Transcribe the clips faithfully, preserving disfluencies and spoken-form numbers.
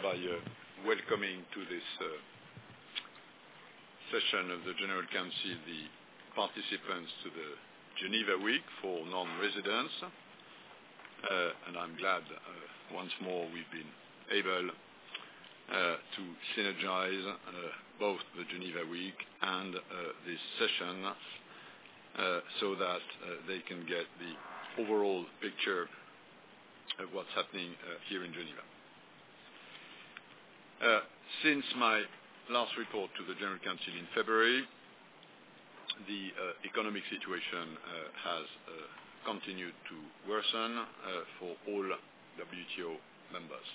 by uh, welcoming to this uh, session of the General Council the participants to the Geneva Week for non-residents. Uh, and I'm glad uh, once more we've been able uh, to synergize uh, both the Geneva Week and uh, this session uh, so that uh, they can get the overall picture of what's happening uh, here in Geneva. Uh, since my last report to the General Council in February, the uh, economic situation uh, has uh, continued to worsen uh, for all W T O members.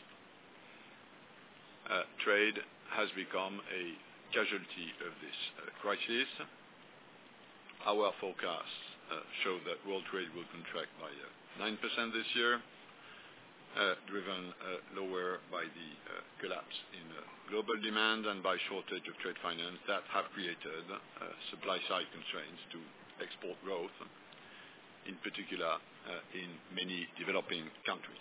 Uh, trade has become a casualty of this uh, crisis. Our forecasts uh, show that world trade will contract by uh, nine percent this year, uh, driven uh, lower by the uh, collapse in uh, global demand and by shortage of trade finance that have created uh, supply-side constraints to export growth, in particular uh, in many developing countries.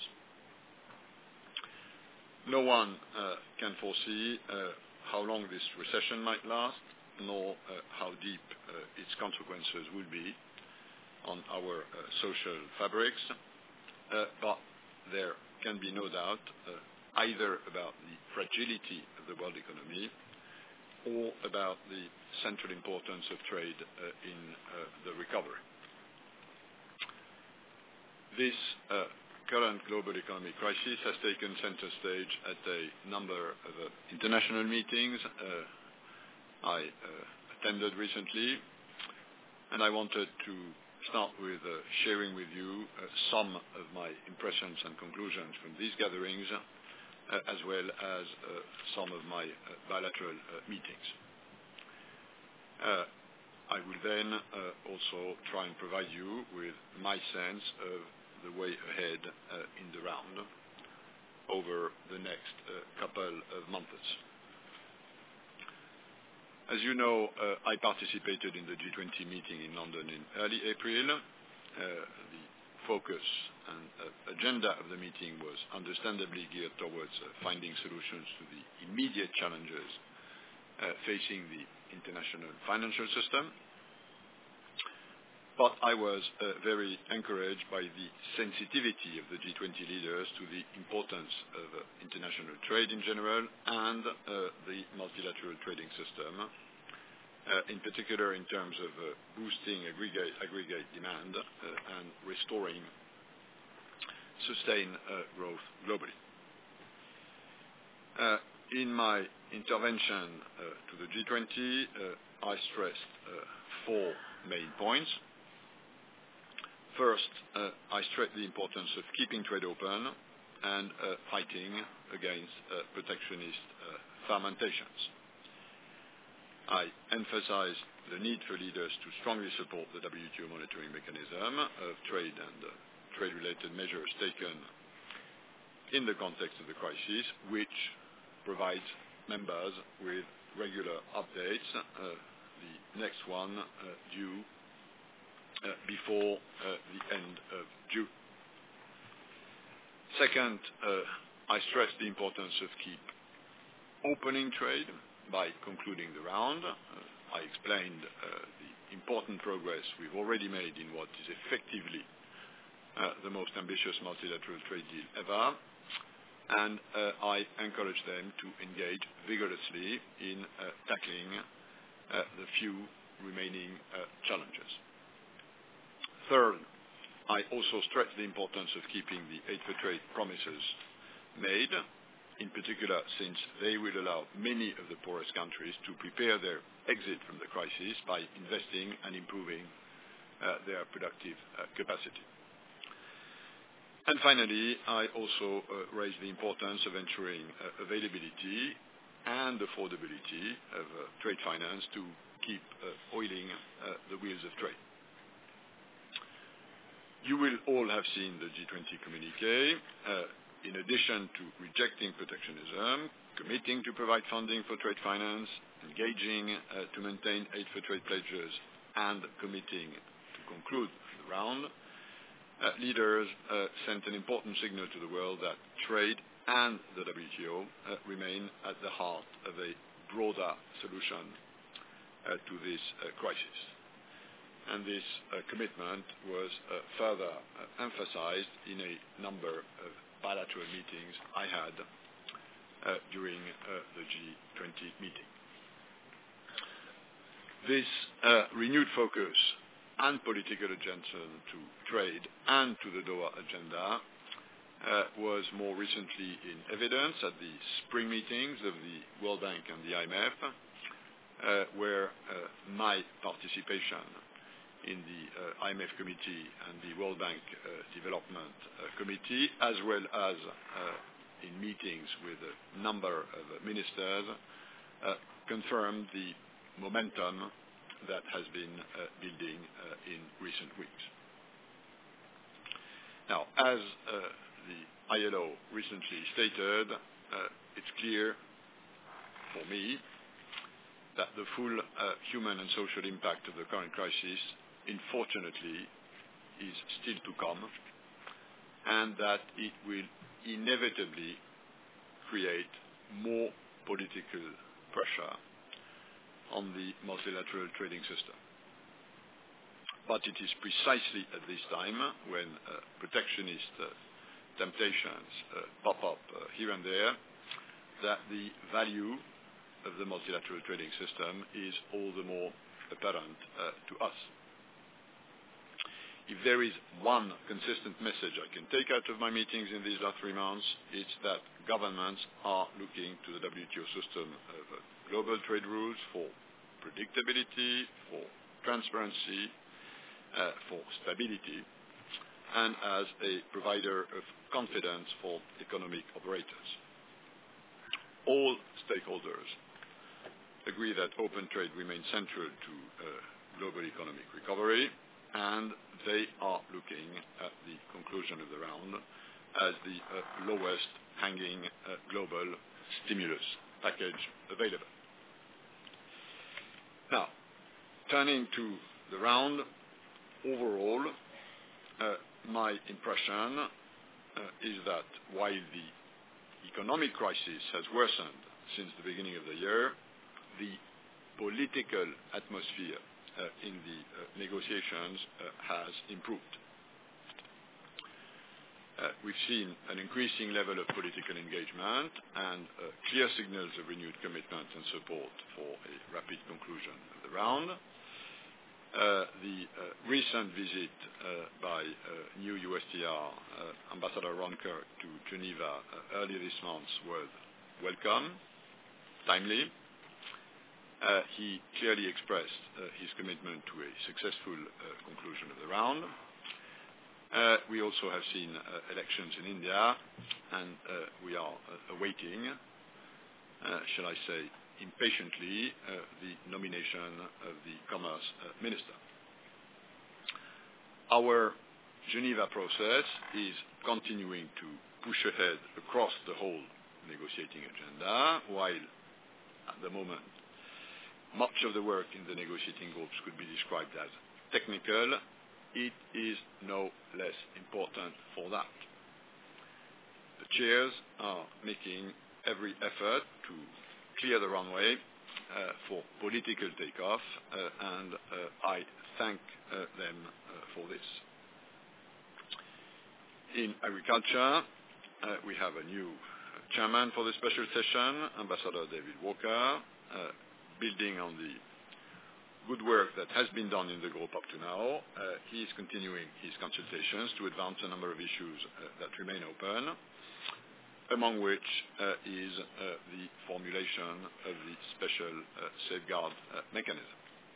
No one uh, can foresee uh, how long this recession might last, nor uh, how deep uh, its consequences will be on our uh, social fabrics, uh, but there can be no doubt uh, either about the fragility of the world economy or about the central importance of trade uh, in uh, the recovery. This uh, current global economic crisis has taken center stage at a number of uh, international meetings uh, I uh, attended recently, and I wanted to start with uh, sharing with you uh, some of my impressions and conclusions from these gatherings, uh, as well as uh, some of my uh, bilateral uh, meetings. Uh, I will then uh, also try and provide you with my sense of the way ahead uh, in the round over the next uh, couple of months. As you know, uh, I participated in the G twenty meeting in London in early April. Uh, the focus and uh, agenda of the meeting was understandably geared towards uh, finding solutions to the immediate challenges uh, facing the international financial system. But I was uh, very encouraged by the sensitivity of the G twenty leaders to the importance of uh, international trade in general and uh, the multilateral trading system, uh, in particular in terms of uh, boosting aggregate, aggregate demand uh, and restoring sustained uh, growth globally. Uh, in my intervention uh, to the G twenty, uh, I stressed uh, four main points. First, uh, I stressed the importance of keeping trade open and uh, fighting against uh, protectionist uh, fermentations. I emphasized the need for leaders to strongly support the W T O monitoring mechanism of trade and uh, trade-related measures taken in the context of the crisis, which provides members with regular updates, uh, the next one uh, due Uh, before uh, the end of June. Second, uh, I stress the importance of keep opening trade by concluding the round. Uh, I explained uh, the important progress we've already made in what is effectively uh, the most ambitious multilateral trade deal ever, and uh, I encourage them to engage vigorously in uh, tackling uh, the few remaining uh, challenges. Third, I also stress the importance of keeping the aid for trade promises made, in particular since they will allow many of the poorest countries to prepare their exit from the crisis by investing and improving uh, their productive uh, capacity. And finally, I also uh, raised the importance of ensuring uh, availability and affordability of uh, trade finance to keep uh, oiling uh, the wheels of trade. You will all have seen the G twenty communiqué. Uh, in addition to rejecting protectionism, committing to provide funding for trade finance, engaging uh, to maintain aid for trade pledges, and committing to conclude the round, uh, leaders uh, sent an important signal to the world that trade and the W T O uh, remain at the heart of a broader solution uh, to this uh, crisis. And this uh, commitment was uh, further uh, emphasized in a number of bilateral meetings I had uh, during uh, the G twenty meeting. This uh, renewed focus and political attention to trade and to the Doha agenda Uh, was more recently in evidence at the spring meetings of the World Bank and the I M F, uh, where uh, my participation in the uh, I M F committee and the World Bank uh, Development uh, Committee, as well as uh, in meetings with a number of ministers, uh, confirmed the momentum that has been uh, building uh, in recent weeks. Now, as uh, the I L O recently stated, uh, it's clear for me that the full uh, human and social impact of the current crisis, unfortunately, is still to come, and that it will inevitably create more political pressure on the multilateral trading system. But it is precisely at this time when uh, protectionist uh, temptations uh, pop up uh, here and there that the value of the multilateral trading system is all the more apparent uh, to us. If there is one consistent message I can take out of my meetings in these last three months, it's that governments are looking to the W T O system of uh, global trade rules for predictability, for transparency, uh, for stability, and as a provider of confidence for economic operators. All stakeholders agree that open trade remains central to uh, global economic recovery, and they are looking at the conclusion of the round as the uh, lowest hanging uh, global stimulus package available. Now, turning to the round, overall, uh, my impression uh, is that while the economic crisis has worsened since the beginning of the year, the political atmosphere uh, in the uh, negotiations uh, has improved. Uh, we've seen an increasing level of political engagement and uh, clear signals of renewed commitment and support for a rapid conclusion of the round. Uh, the uh, recent visit uh, by uh, new U S T R uh, Ambassador Ron Kirk to Geneva uh, earlier this month was welcome, timely. Uh, he clearly expressed uh, his commitment to a successful uh, conclusion of the round. Uh, we also have seen uh, elections in India, and uh, we are uh, awaiting, uh, shall I say, impatiently uh, the nomination of the Commerce uh, Minister. Our Geneva process is continuing to push ahead across the whole negotiating agenda, while at the moment much of the work in the negotiating groups could be described as technical. It is no less important for that. The chairs are making every effort to clear the runway uh, for political takeoff, uh, and uh, I thank uh, them uh, for this. In agriculture, uh, we have a new chairman for the special session, Ambassador David Walker, uh, building on the good work that has been done in the group up to now. Uh, he is continuing his consultations to advance a number of issues uh, that remain open, among which uh, is uh, the formulation of the special uh, safeguard uh, mechanism.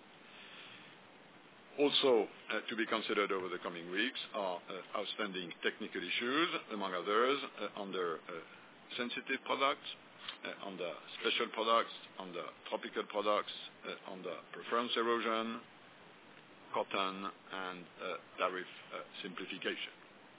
Also uh, to be considered over the coming weeks are uh, outstanding technical issues, among others, uh, under uh, sensitive products, uh, under special products, under tropical products, uh, under preference erosion, cotton, and uh, tariff uh, simplification.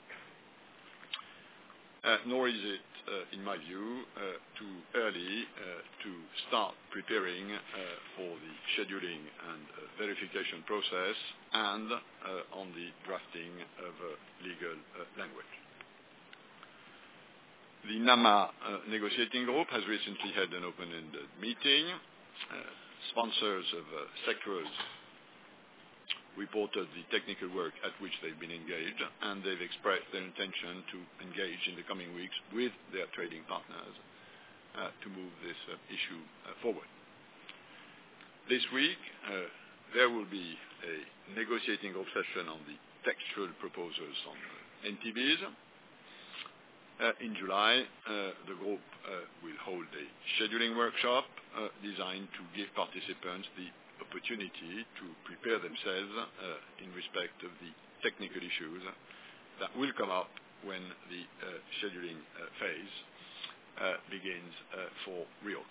Uh, nor is it, uh, in my view, uh, too early uh, to start preparing uh, for the scheduling and uh, verification process and uh, on the drafting of uh, legal uh, language. The NAMA uh, negotiating group has recently had an open-ended meeting. Uh, sponsors of uh, sectors reported the technical work at which they've been engaged, and they've expressed their intention to engage in the coming weeks with their trading partners uh, to move this uh, issue uh, forward. This week, uh, there will be a negotiating group session on the textual proposals on uh, N T Bs. Uh, in July, uh, the group uh, will hold a scheduling workshop uh, designed to give participants the opportunity to prepare themselves uh, in respect of the technical issues that will come up when the uh, scheduling uh, phase uh, begins uh, for real.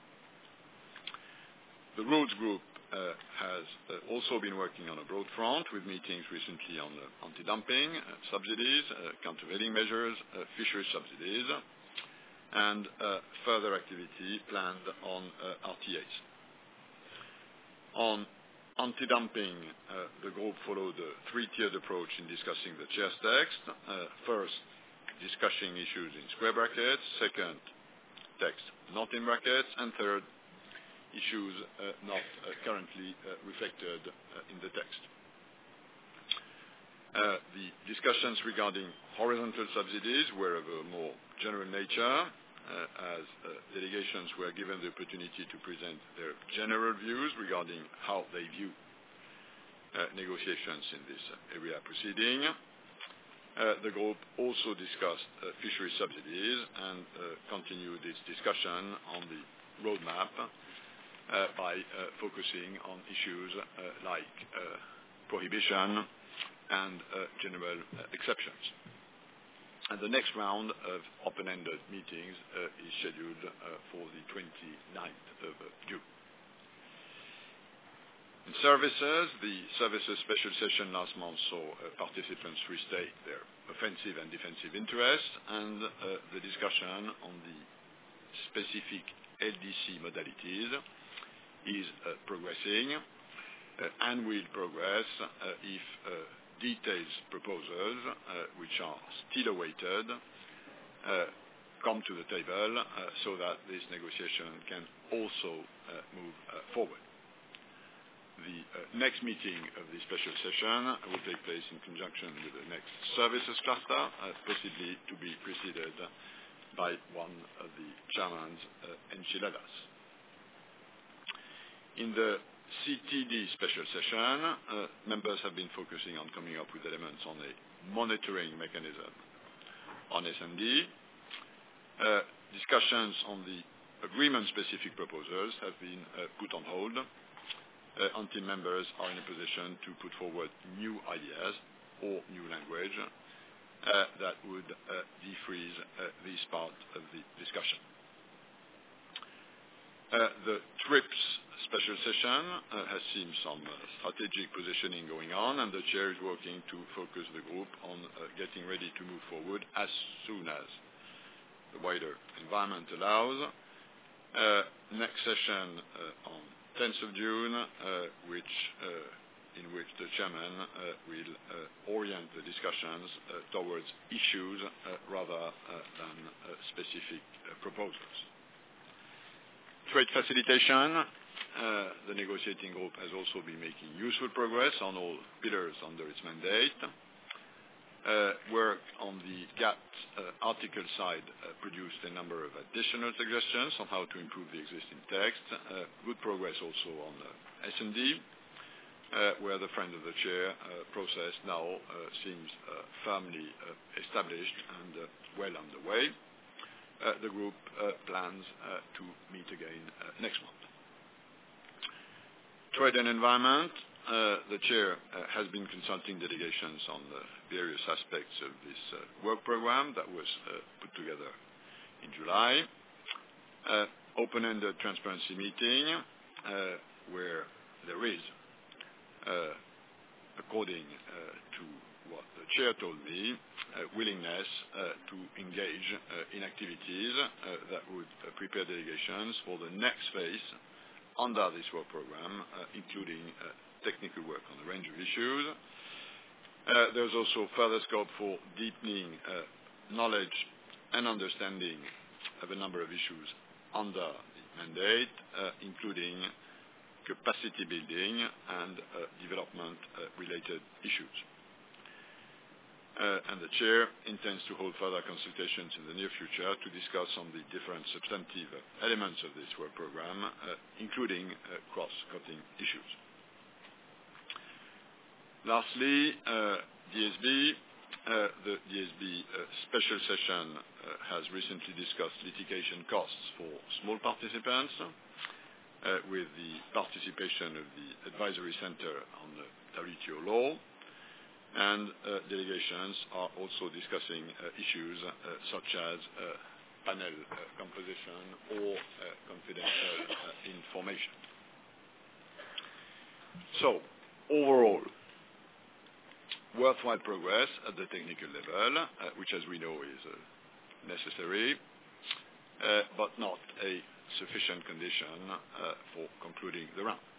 The roads group uh, has uh, also been working on a broad front with meetings recently on uh, anti-dumping, uh, subsidies, uh, countervailing measures, uh, fisheries subsidies, and uh, further activity planned on uh, R T As. On anti-dumping, uh, the group followed a three-tiered approach in discussing the chair's text. Uh, first, discussing issues in square brackets. Second, text not in brackets. And third, issues uh, not uh, currently uh, reflected uh, in the text. Uh, the discussions regarding horizontal subsidies were of a more general nature, uh, as uh, delegations were given the opportunity to present their general views regarding how they view uh, negotiations in this uh, area proceeding. Uh, the group also discussed uh, fisheries subsidies and uh, continued its discussion on the roadmap Uh, by uh, focusing on issues uh, like uh, prohibition and uh, general uh, exceptions. And the next round of open-ended meetings uh, is scheduled uh, for the twenty-ninth of uh, June. In services, the services special session last month saw uh, participants restate their offensive and defensive interests, and uh, the discussion on the specific L D C modalities is uh, progressing uh, and will progress uh, if uh, detailed proposals, uh, which are still awaited, uh, come to the table uh, so that this negotiation can also uh, move uh, forward. The uh, next meeting of the special session will take place in conjunction with the next services cluster, uh, possibly to be preceded by one of the chairman's uh, enchiladas. In the C T D special session, uh, members have been focusing on coming up with elements on a monitoring mechanism on S M D. Uh, discussions on the agreement-specific proposals have been uh, put on hold uh, until members are in a position to put forward new ideas or new language uh, that would uh, defreeze uh, this part of the discussion. Uh, the TRIPS special session uh, has seen some uh, strategic positioning going on, and the chair is working to focus the group on uh, getting ready to move forward as soon as the wider environment allows. Uh, next session uh, on tenth of June, uh, which, uh, in which the chairman uh, will uh, orient the discussions uh, towards issues uh, rather uh, than uh, specific uh, proposals. Trade facilitation. Uh, the negotiating group has also been making useful progress on all pillars under its mandate. Uh, work on the GATT uh, article side uh, produced a number of additional suggestions on how to improve the existing text. Uh, good progress also on uh, S and D, uh, where the friend of the chair uh, process now uh, seems uh, firmly uh, established and uh, well underway. Uh, the group uh, plans uh, to meet again uh, next month. Trade and environment. Uh, the chair uh, has been consulting delegations on the various aspects of this uh, work program that was uh, put together in July. Uh, open-ended transparency meeting uh, where there is, uh, according uh, to what the chair told me, uh, willingness uh, to engage uh, in activities uh, that would uh, prepare delegations for the next phase under this work program, uh, including uh, technical work on a range of issues. Uh, there's also further scope for deepening uh, knowledge an understanding of a number of issues under the mandate, uh, including capacity building and uh, development-related uh, issues. Uh, and the Chair intends to hold further consultations in the near future to discuss on the different substantive elements of this work program, uh, including uh, cross-cutting issues. Lastly, uh, D S B. Uh, the D S B uh, special session uh, has recently discussed litigation costs for small participants uh, with the participation of the Advisory Center on the Territorial Law. And uh, delegations are also discussing uh, issues uh, such as uh, panel uh, composition or uh, confidential uh, information. So, overall, worthwhile progress at the technical level, uh, which as we know is uh, necessary, uh, but not a sufficient condition uh, for concluding the round.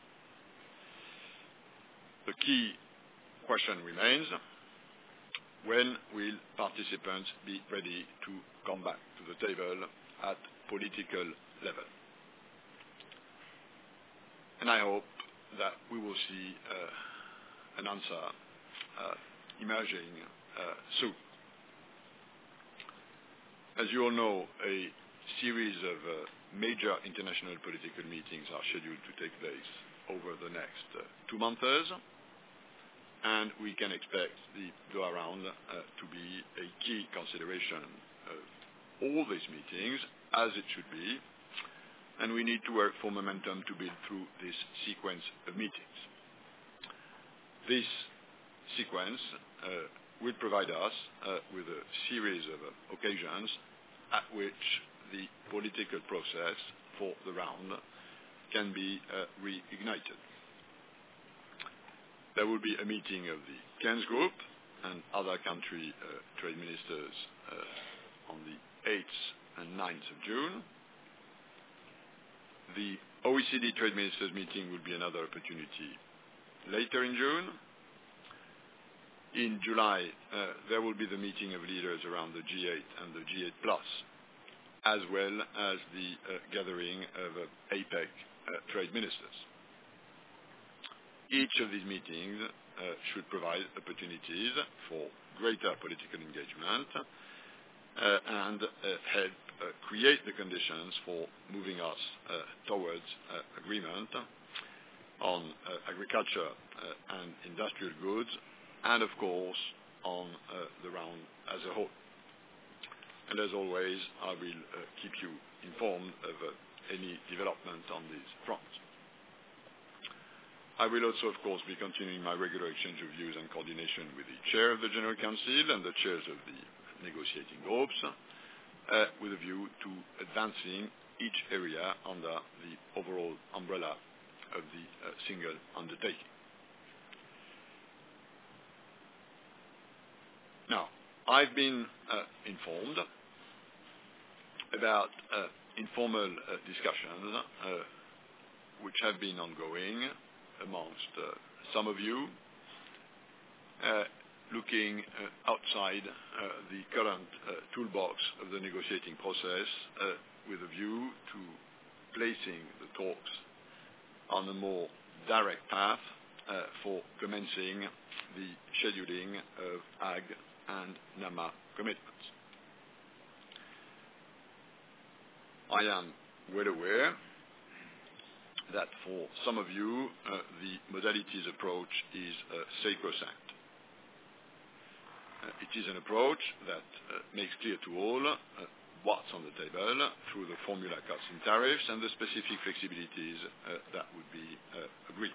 The key question remains: when will participants be ready to come back to the table at political level? And I hope that we will see uh, an answer uh, emerging uh, soon. As you all know, a series of uh, major international political meetings are scheduled to take place over the next uh, two months. And we can expect the go-around uh, to be a key consideration of all these meetings, as it should be, and we need to work for momentum to build through this sequence of meetings. This sequence uh, will provide us uh, with a series of uh, occasions at which the political process for the round can be uh, reignited. There will be a meeting of the Cairns Group and other country uh, trade ministers uh, on the eighth and ninth of June. The O E C D Trade Ministers meeting will be another opportunity later in June. In July, uh, there will be the meeting of leaders around the G eight and the G eight plus, as well as the uh, gathering of uh, APEC uh, trade ministers. Each of these meetings uh, should provide opportunities for greater political engagement uh, and uh, help uh, create the conditions for moving us uh, towards uh, agreement on uh, agriculture uh, and industrial goods, and of course on uh, the round as a whole. And as always, I will uh, keep you informed of uh, any development on these fronts. I will also, of course, be continuing my regular exchange of views and coordination with the Chair of the General Council and the chairs of the negotiating groups, uh, with a view to advancing each area under the overall umbrella of the uh, single undertaking. Now, I've been uh, informed about uh, informal uh, discussions uh, which have been ongoing amongst uh, some of you, uh, looking uh, outside uh, the current uh, toolbox of the negotiating process uh, with a view to placing the talks on a more direct path uh, for commencing the scheduling of A G and NAMA commitments. I am well aware that for some of you, uh, the modalities approach is uh, sacrosanct. Uh, it is an approach that uh, makes clear to all uh, what's on the table through the formula cuts in tariffs and the specific flexibilities uh, that would be uh, agreed.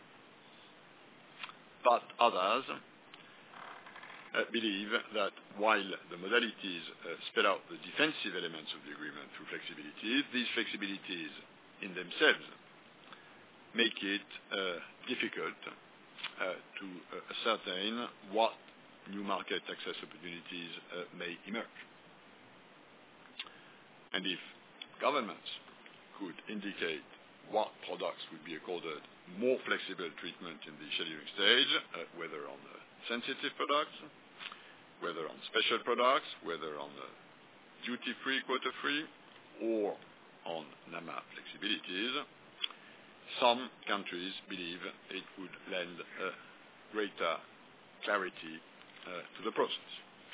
But others uh, believe that while the modalities uh, spell out the defensive elements of the agreement through flexibilities, these flexibilities in themselves make it uh, difficult uh, to uh, ascertain what new market access opportunities uh, may emerge. And if governments could indicate what products would be accorded more flexible treatment in the scheduling stage, uh, whether on the sensitive products, whether on special products, whether on the duty-free, quota-free, or on NAMA flexibilities, some countries believe it would lend a greater clarity uh, to the process.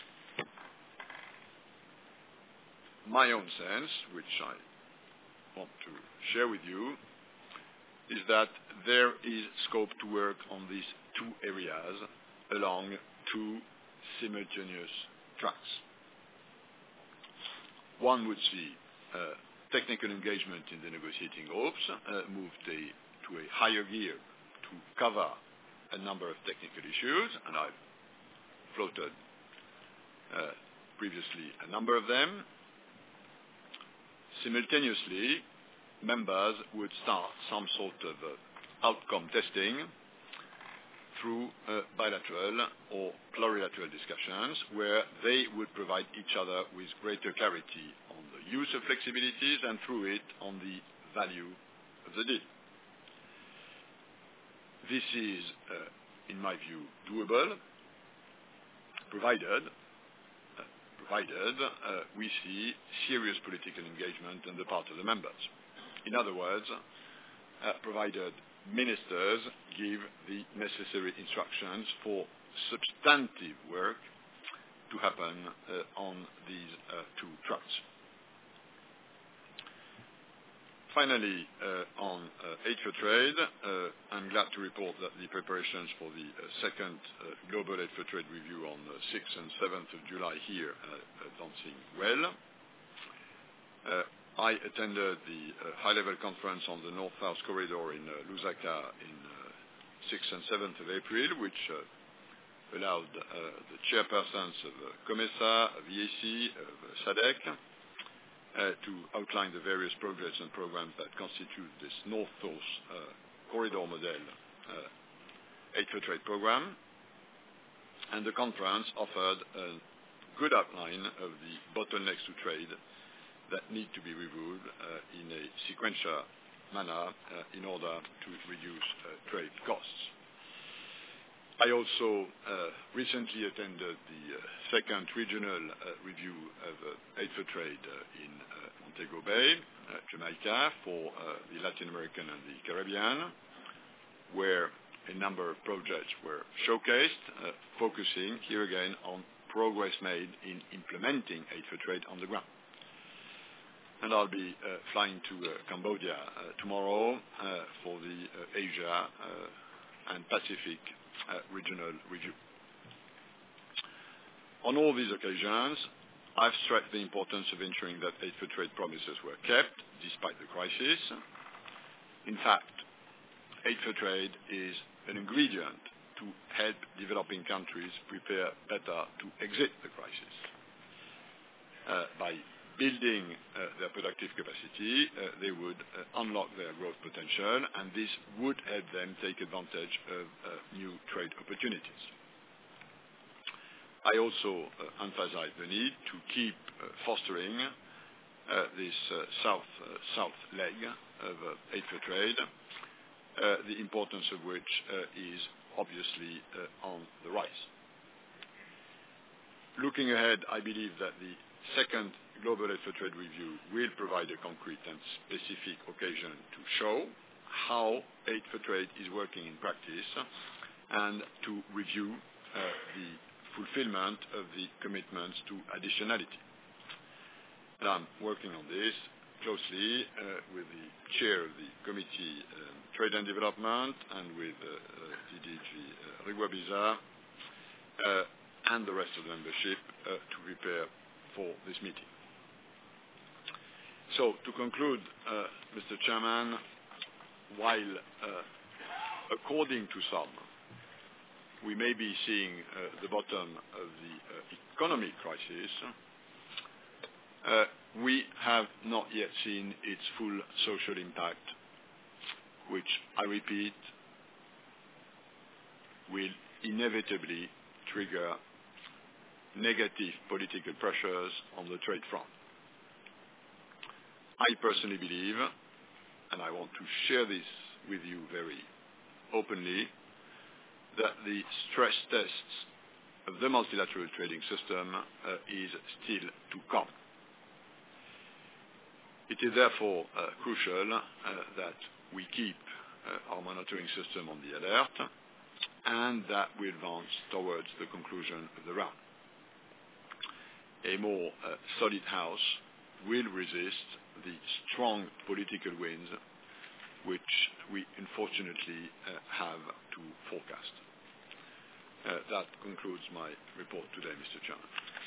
My own sense, which I want to share with you, is that there is scope to work on these two areas along two simultaneous tracks. One would see uh, technical engagement in the negotiating groups uh, moved a, to a higher gear to cover a number of technical issues, and I've floated uh, previously a number of them. Simultaneously, members would start some sort of uh, outcome testing through uh, bilateral or plurilateral discussions where they would provide each other with greater clarity on the use of flexibilities and through it on the value of the deal. This is, uh, in my view, doable, provided, uh, provided uh, we see serious political engagement on the part of the members. In other words, uh, provided ministers give the necessary instructions for substantive work to happen uh, on these uh, two tracks. Finally, uh, on uh, aid for trade, uh, I'm glad to report that the preparations for the uh, second uh, Global Aid for Trade review on the sixth and seventh of July here uh, advancing well. Uh, I attended the uh, high-level conference on the North-South corridor in uh, Lusaka in uh, sixth and seventh of April, which uh, allowed uh, the chairpersons of uh, COMESA, of E A C, of uh, SADC, uh, to outline the various projects and programs that constitute this North-South uh, corridor model uh, Aid for Trade program. And the conference offered a good outline of the bottlenecks to trade that need to be reviewed uh, in a sequential manner uh, in order to reduce uh, trade costs. I also uh, recently attended the uh, second regional uh, review of uh, Aid for Trade uh, in uh, Montego Bay, uh, Jamaica, for uh, the Latin American and the Caribbean, where a number of projects were showcased, uh, focusing here again on progress made in implementing Aid for Trade on the ground. And I'll be uh, flying to uh, Cambodia uh, tomorrow uh, for the uh, Asia uh, and Pacific uh, regional review. On all these occasions, I've stressed the importance of ensuring that Aid for Trade promises were kept despite the crisis. In fact, Aid for Trade is an ingredient to help developing countries prepare better to exit the crisis. Uh, by building uh, their productive capacity, uh, they would uh, unlock their growth potential, and this would help them take advantage of uh, new trade opportunities. I also uh, emphasize the need to keep uh, fostering uh, this uh, south, uh, south leg of uh, Aid for Trade, uh, the importance of which uh, is obviously uh, on the rise. Looking ahead, I believe that the second Global Aid for Trade review will provide a concrete and specific occasion to show how Aid for Trade is working in practice and to review uh, the fulfillment of the commitments to additionality. And I'm working on this closely uh, with the chair of the Committee um, Trade and Development and with uh, uh, D D G uh, Rigwabiza uh, and the rest of the membership uh, to prepare for this meeting. So, to conclude, uh, Mister Chairman, while uh, according to some, we may be seeing uh, the bottom of the uh, economic crisis, uh, we have not yet seen its full social impact, which, I repeat, will inevitably trigger negative political pressures on the trade front. I personally believe, and I want to share this with you very openly, that the stress tests of the multilateral trading system uh, is still to come. It is therefore uh, crucial uh, that we keep uh, our monitoring system on the alert and that we advance towards the conclusion of the round. A more uh, solid house will resist the strong political winds which we unfortunately uh, have to forecast. Uh, that concludes my report today, Mister Chairman.